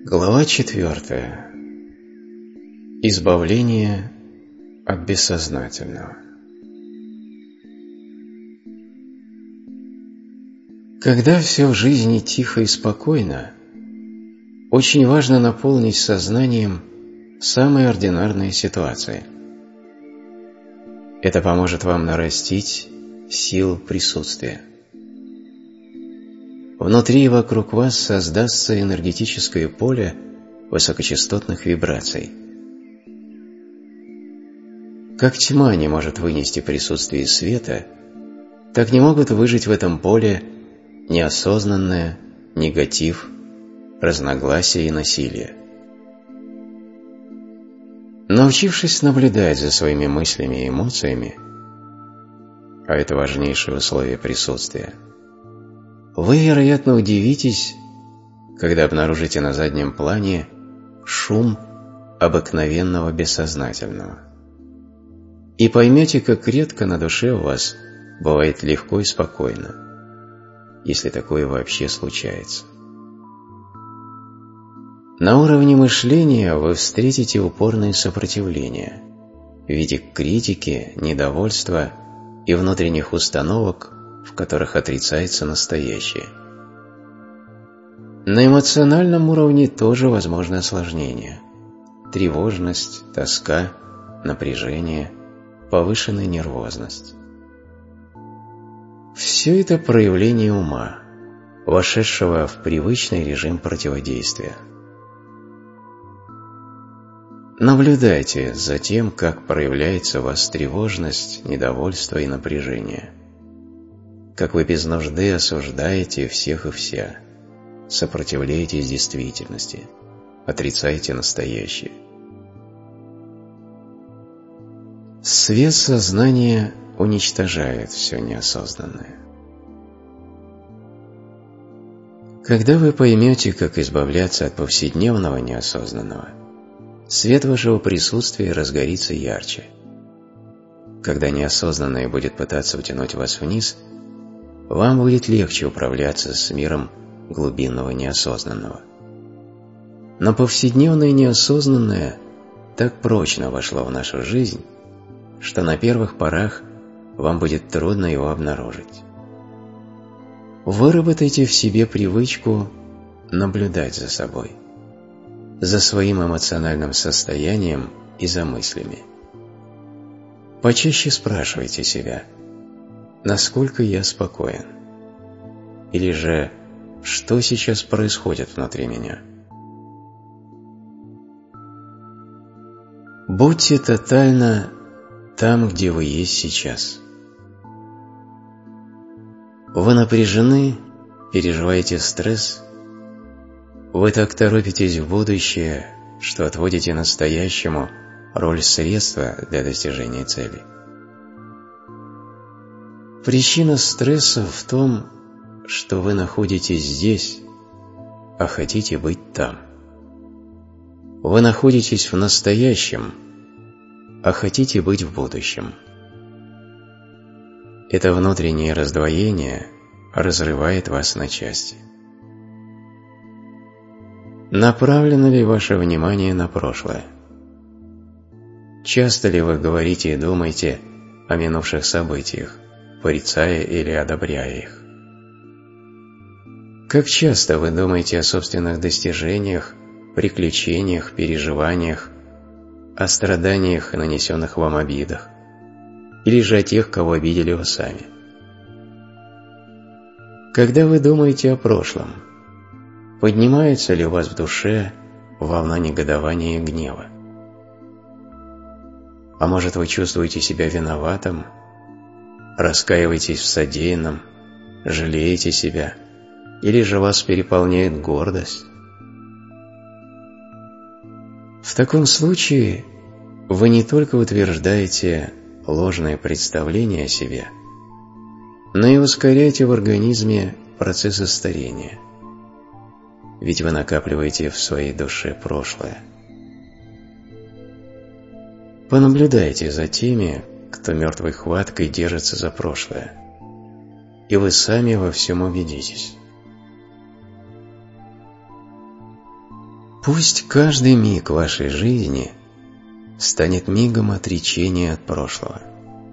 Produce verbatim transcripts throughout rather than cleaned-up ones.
Глава четвертая. Избавление от бессознательного. Когда все в жизни тихо и спокойно, очень важно наполнить сознанием самые ординарные ситуации. Это поможет вам нарастить силу присутствия. Внутри и вокруг вас создастся энергетическое поле высокочастотных вибраций. Как тьма не может вынести присутствие света, так не могут выжить в этом поле неосознанное, негатив, разногласие и насилие. Научившись наблюдать за своими мыслями и эмоциями, а это важнейшее условие присутствия, вы, вероятно, удивитесь, когда обнаружите на заднем плане шум обыкновенного бессознательного. И поймете, как редко на душе у вас бывает легко и спокойно, если такое вообще случается. На уровне мышления вы встретите упорное сопротивление в виде критики, недовольства и внутренних установок, в которых отрицается настоящее. На эмоциональном уровне тоже возможны осложнения: тревожность, тоска, напряжение, повышенная нервозность. Все это проявление ума, вошедшего в привычный режим противодействия. Наблюдайте за тем, как проявляется у вас тревожность, недовольство и напряжение. Как вы без нужды осуждаете всех и вся, сопротивляетесь действительности, отрицаете настоящее. Свет сознания уничтожает все неосознанное. Когда вы поймете, как избавляться от повседневного неосознанного, свет вашего присутствия разгорится ярче. Когда неосознанное будет пытаться утянуть вас вниз, вам будет легче управляться с миром глубинного неосознанного. Но повседневное неосознанное так прочно вошло в нашу жизнь, что на первых порах вам будет трудно его обнаружить. Выработайте в себе привычку наблюдать за собой, за своим эмоциональным состоянием и за мыслями. Почаще спрашивайте себя: насколько я спокоен? Или же, что сейчас происходит внутри меня? Будьте тотально там, где вы есть сейчас. Вы напряжены, переживаете стресс, вы так торопитесь в будущее, что отводите настоящему роль средства для достижения цели. Причина стресса в том, что вы находитесь здесь, а хотите быть там. Вы находитесь в настоящем, а хотите быть в будущем. Это внутреннее раздвоение разрывает вас на части. Направлено ли ваше внимание на прошлое? Часто ли вы говорите и думаете о минувших событиях, порицая или одобряя их? Как часто вы думаете о собственных достижениях, приключениях, переживаниях, о страданиях и нанесенных вам обидах, или же о тех, кого обидели вы сами? Когда вы думаете о прошлом, поднимается ли у вас в душе волна негодования и гнева? А может, вы чувствуете себя виноватым, раскаиваетесь в содеянном, жалеете себя, или же вас переполняет гордость? В таком случае вы не только утверждаете ложное представление о себе, но и ускоряете в организме процессы старения, ведь вы накапливаете в своей душе прошлое. Понаблюдайте за теми, кто мертвой хваткой держится за прошлое, и вы сами во всем убедитесь. Пусть каждый миг вашей жизни станет мигом отречения от прошлого.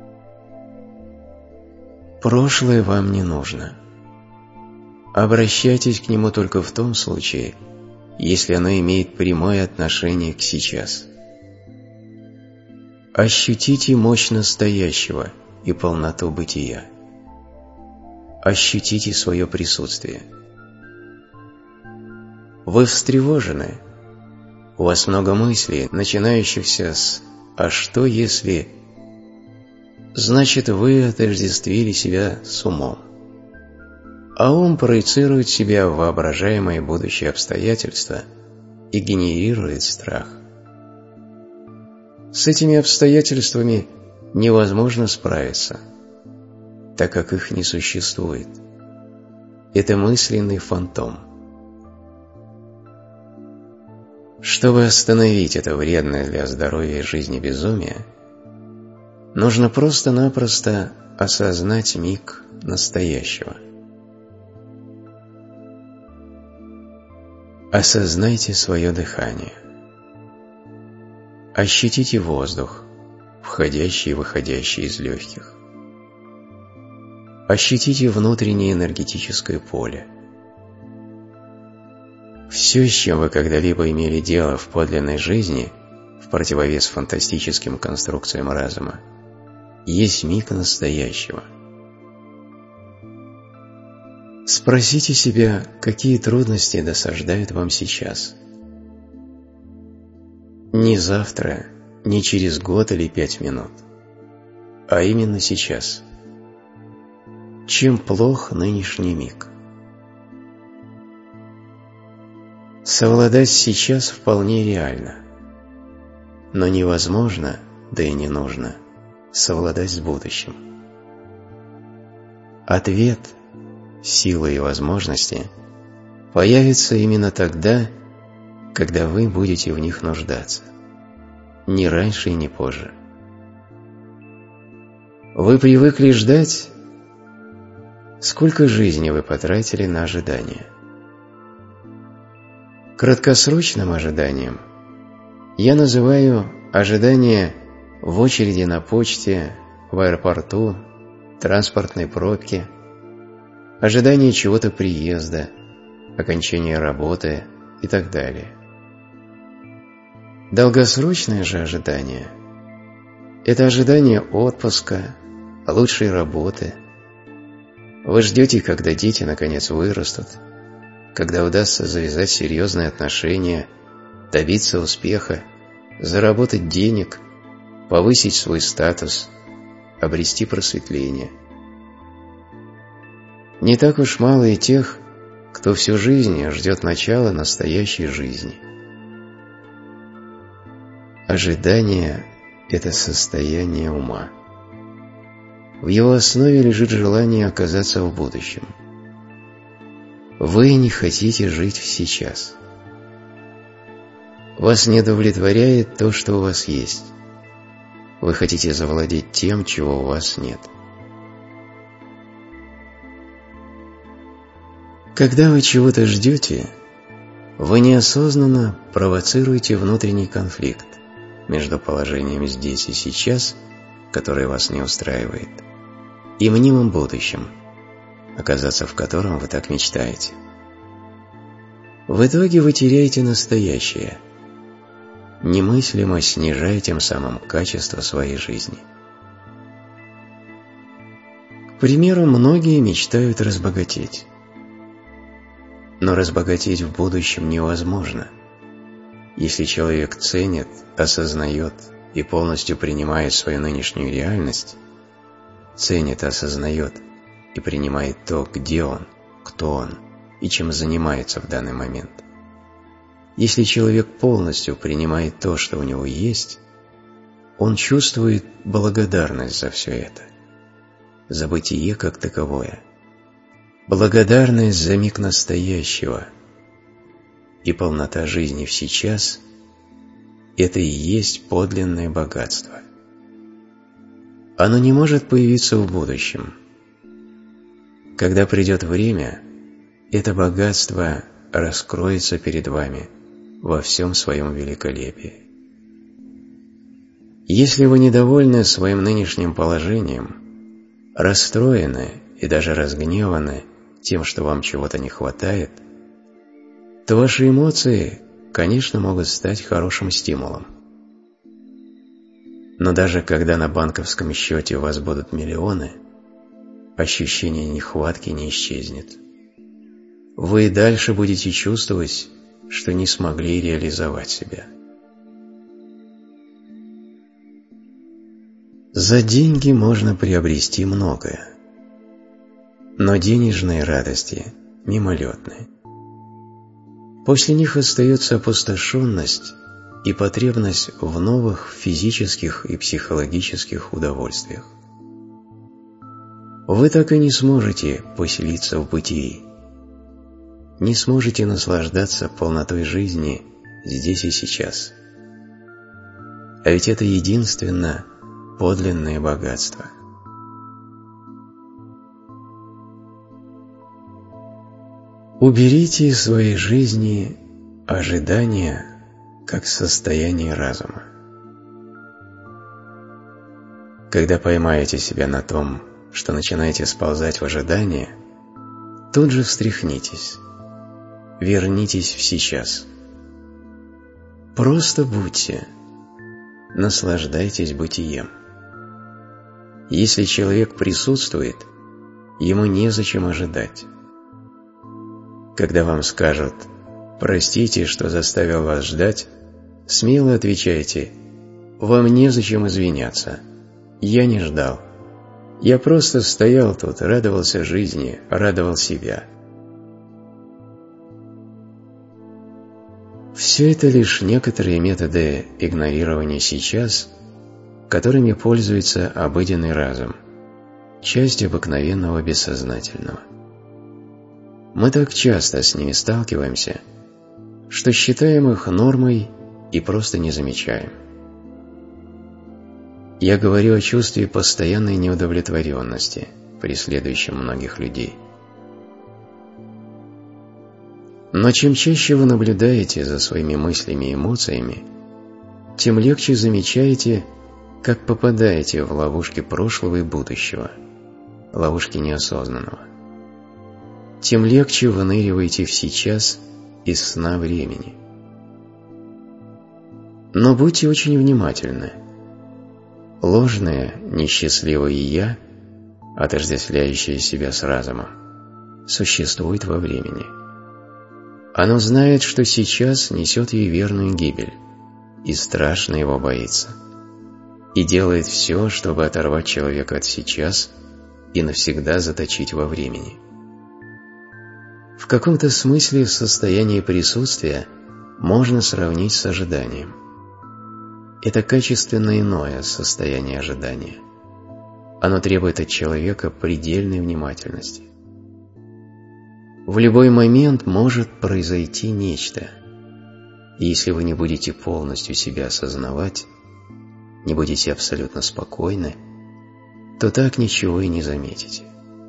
Прошлое вам не нужно. Обращайтесь к нему только в том случае, если оно имеет прямое отношение к сейчас. Ощутите мощь настоящего и полноту бытия. Ощутите свое присутствие. Вы встревожены. У вас много мыслей, начинающихся с «а что если…» Значит, вы отождествили себя с умом. А ум проецирует себя в воображаемые будущие обстоятельства и генерирует страх. С этими обстоятельствами невозможно справиться, так как их не существует. Это мысленный фантом. Чтобы остановить это вредное для здоровья и жизни безумие, нужно просто-напросто осознать миг настоящего. Осознайте свое дыхание. Ощутите воздух, входящий и выходящий из легких. Ощутите внутреннее энергетическое поле. Все, с чем вы когда-либо имели дело в подлинной жизни, в противовес фантастическим конструкциям разума, есть миг настоящего. Спросите себя, какие трудности досаждают вам сейчас. Не завтра, не через год или пять минут, а именно сейчас. Чем плох нынешний миг? Совладать сейчас вполне реально, но невозможно, да и не нужно, совладать с будущим. Ответ, силы и возможности появятся именно тогда, когда вы будете в них нуждаться, ни раньше и ни позже. Вы привыкли ждать? Сколько жизни вы потратили на ожидание? Краткосрочным ожиданием я называю ожидание в очереди на почте, в аэропорту, транспортной пробке, ожидание чего-то приезда, окончания работы и так далее. Долгосрочное же ожидание – это ожидание отпуска, лучшей работы. Вы ждете, когда дети наконец вырастут, когда удастся завязать серьезные отношения, добиться успеха, заработать денег, повысить свой статус, обрести просветление. Не так уж мало и тех, кто всю жизнь ждет начала настоящей жизни. Ожидание – это состояние ума. В его основе лежит желание оказаться в будущем. Вы не хотите жить сейчас. Вас не удовлетворяет то, что у вас есть. Вы хотите завладеть тем, чего у вас нет. Когда вы чего-то ждете, вы неосознанно провоцируете внутренний конфликт между положением здесь и сейчас, которое вас не устраивает, и мнимым будущим, оказаться в котором вы так мечтаете. В итоге вы теряете настоящее, немыслимо снижая тем самым качество своей жизни. К примеру, многие мечтают разбогатеть. Но разбогатеть в будущем невозможно, если человек ценит, осознает и полностью принимает свою нынешнюю реальность, ценит, осознает и принимает то, где он, кто он и чем занимается в данный момент. Если человек полностью принимает то, что у него есть, он чувствует благодарность за все это, за бытие как таковое, благодарность за миг настоящего, и полнота жизни в сейчас – это и есть подлинное богатство. Оно не может появиться в будущем. Когда придет время, это богатство раскроется перед вами во всем своем великолепии. Если вы недовольны своим нынешним положением, расстроены и даже разгневаны тем, что вам чего-то не хватает, то ваши эмоции, конечно, могут стать хорошим стимулом. Но даже когда на банковском счете у вас будут миллионы, ощущение нехватки не исчезнет. Вы и дальше будете чувствовать, что не смогли реализовать себя. За деньги можно приобрести многое, но денежные радости мимолетны. После них остается опустошенность и потребность в новых физических и психологических удовольствиях. Вы так и не сможете поселиться в бытии, не сможете наслаждаться полнотой жизни здесь и сейчас. А ведь это единственно подлинное богатство. Уберите из своей жизни ожидания как состояние разума. Когда поймаете себя на том, что начинаете сползать в ожидание, тут же встряхнитесь, вернитесь в сейчас. Просто будьте, наслаждайтесь бытием. Если человек присутствует, ему незачем ожидать. Когда вам скажут «простите, что заставил вас ждать», смело отвечайте «вам незачем извиняться, я не ждал, я просто стоял тут, радовался жизни, радовал себя». Все это лишь некоторые методы игнорирования сейчас, которыми пользуется обыденный разум, часть обыкновенного бессознательного. Мы так часто с ними сталкиваемся, что считаем их нормой и просто не замечаем. Я говорю о чувстве постоянной неудовлетворенности, преследующем многих людей. Но чем чаще вы наблюдаете за своими мыслями и эмоциями, тем легче замечаете, как попадаете в ловушки прошлого и будущего, ловушки неосознанного. Тем легче выныриваете в сейчас из сна времени. Но будьте очень внимательны. Ложное, несчастливое «я», отождествляющее себя с разумом, существует во времени. Оно знает, что сейчас несет ей верную гибель, и страшно его боится, и делает все, чтобы оторвать человека от сейчас и навсегда заточить во времени. В каком-то смысле состояние присутствия можно сравнить с ожиданием. Это качественно иное состояние ожидания. Оно требует от человека предельной внимательности. В любой момент может произойти нечто, и если вы не будете полностью себя осознавать, не будете абсолютно спокойны, то так ничего и не заметите.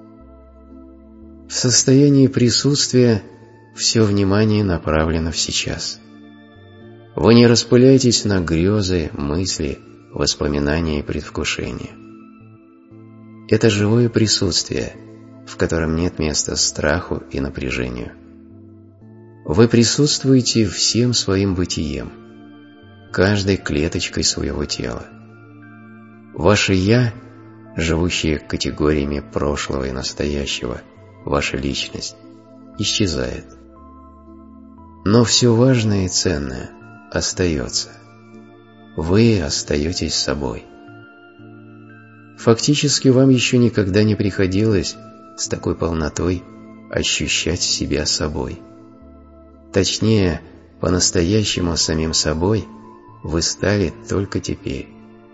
В состоянии присутствия все внимание направлено в сейчас. Вы не распыляетесь на грезы, мысли, воспоминания и предвкушения. Это живое присутствие, в котором нет места страху и напряжению. Вы присутствуете всем своим бытием, каждой клеточкой своего тела. Ваше «я», живущее категориями прошлого и настоящего, ваша личность, исчезает. Но все важное и ценное остается. Вы остаетесь собой. Фактически вам еще никогда не приходилось с такой полнотой ощущать себя собой. Точнее, по-настоящему самим собой вы стали только теперь.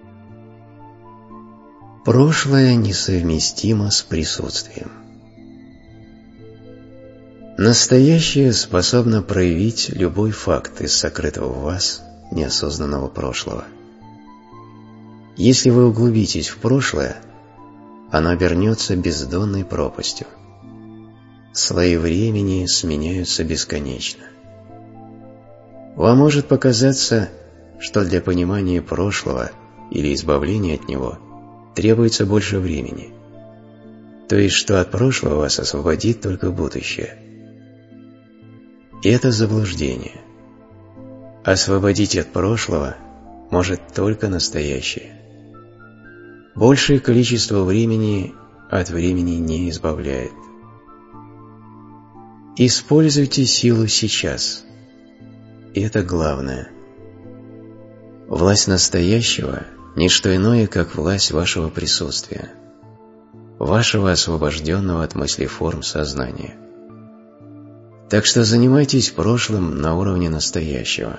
Прошлое несовместимо с присутствием. Настоящее способно проявить любой факт из сокрытого в вас неосознанного прошлого. Если вы углубитесь в прошлое, оно обернется бездонной пропастью. Слои времени сменяются бесконечно. Вам может показаться, что для понимания прошлого или избавления от него требуется больше времени, то есть что от прошлого вас освободит только будущее. И это заблуждение. Освободить от прошлого может только настоящее. Большее количество времени от времени не избавляет. Используйте силу сейчас. И это главное. Власть настоящего – не что иное, как власть вашего присутствия, вашего освобожденного от мыслеформ сознания. Так что занимайтесь прошлым на уровне настоящего.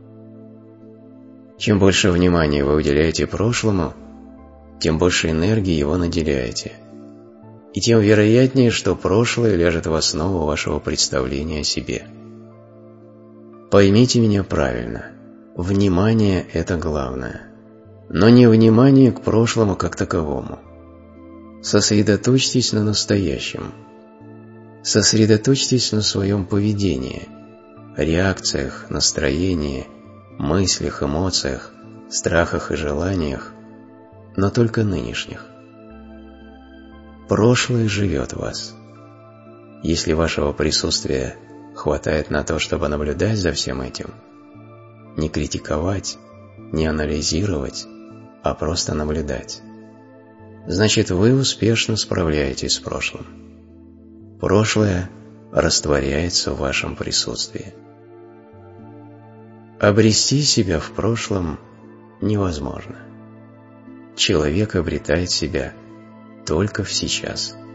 Чем больше внимания вы уделяете прошлому, тем больше энергии его наделяете, и тем вероятнее, что прошлое ляжет в основу вашего представления о себе. Поймите меня правильно. Внимание – это главное. Но не внимание к прошлому как таковому. Сосредоточьтесь на настоящем. Сосредоточьтесь на своем поведении, реакциях, настроении, мыслях, эмоциях, страхах и желаниях, но только нынешних. Прошлое живет в вас. Если вашего присутствия хватает на то, чтобы наблюдать за всем этим, не критиковать, не анализировать, а просто наблюдать, значит, вы успешно справляетесь с прошлым. Прошлое растворяется в вашем присутствии. Обрести себя в прошлом невозможно. Человек обретает себя только в сейчас.